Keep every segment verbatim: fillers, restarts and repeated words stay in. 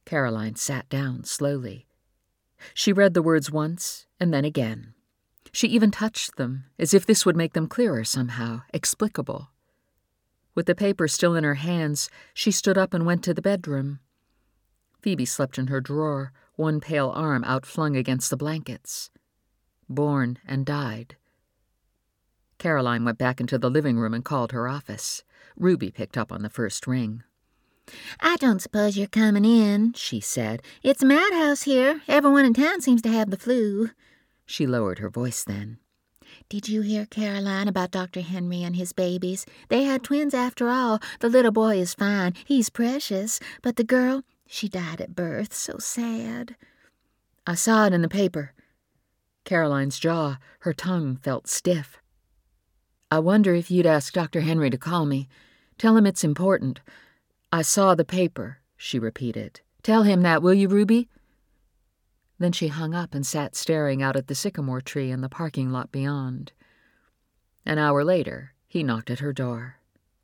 Caroline sat down slowly. She read the words once and then again. She even touched them, as if this would make them clearer somehow, explicable. With the paper still in her hands, she stood up and went to the bedroom. Phoebe slept in her drawer, one pale arm outflung against the blankets. Born and died. Caroline went back into the living room and called her office. Ruby picked up on the first ring. "I don't suppose you're coming in," she said. "It's a madhouse here. Everyone in town seems to have the flu." She lowered her voice then. "Did you hear, Caroline, about Doctor Henry and his babies? They had twins after all. The little boy is fine. He's precious. But the girl, she died at birth. So sad." "I saw it in the paper." Caroline's jaw, her tongue felt stiff. "I wonder if you'd ask Doctor Henry to call me. Tell him it's important. I saw the paper," she repeated. "Tell him that, will you, Ruby?" Then she hung up and sat staring out at the sycamore tree in the parking lot beyond. An hour later, he knocked at her door.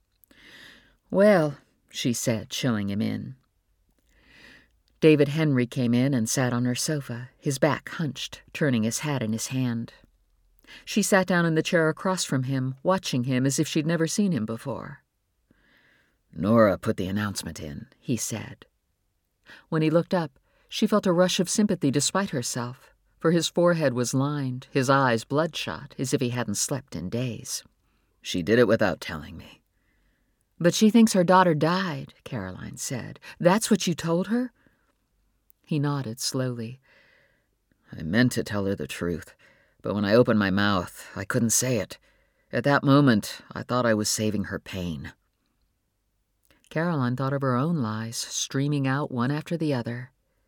"Well," she said, showing him in. David Henry came in and sat on her sofa, his back hunched, turning his hat in his hand. She sat down in the chair across from him, watching him as if she'd never seen him before. "Nora put the announcement in," he said. When he looked up, she felt a rush of sympathy despite herself, for his forehead was lined, his eyes bloodshot, as if he hadn't slept in days. "She did it without telling me." "But she thinks her daughter died," Caroline said. "That's what you told her?" He nodded slowly. "I meant to tell her the truth, but when I opened my mouth, I couldn't say it. At that moment, I thought I was saving her pain." Caroline thought of her own lies, streaming out one after the other.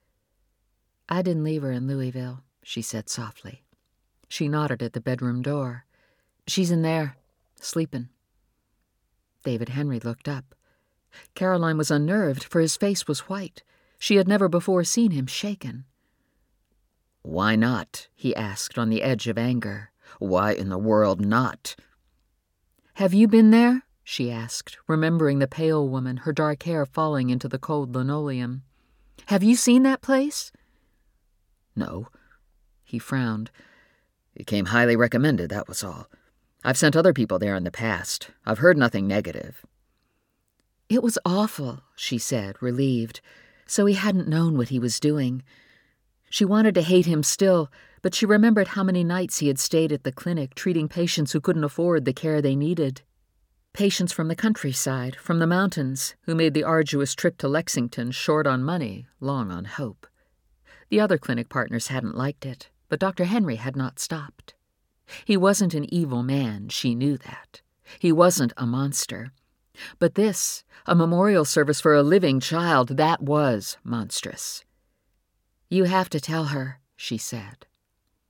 "I didn't leave her in Louisville," she said softly. She nodded at the bedroom door. "She's in there, sleeping." David Henry looked up. Caroline was unnerved, for his face was white. She had never before seen him shaken. "Why not?" he asked on the edge of anger. "Why in the world not?" "Have you been there?" she asked, remembering the pale woman, her dark hair falling into the cold linoleum. "Have you seen that place?" "No." He frowned. "It came highly recommended, that was all. I've sent other people there in the past. I've heard nothing negative." "It was awful," she said, relieved. So he hadn't known what he was doing. She wanted to hate him still, but she remembered how many nights he had stayed at the clinic treating patients who couldn't afford the care they needed. Patients from the countryside, from the mountains, who made the arduous trip to Lexington short on money, long on hope. The other clinic partners hadn't liked it, but Doctor Henry had not stopped. He wasn't an evil man, she knew that. He wasn't a monster. But this, a memorial service for a living child, that was monstrous. "You have to tell her," she said.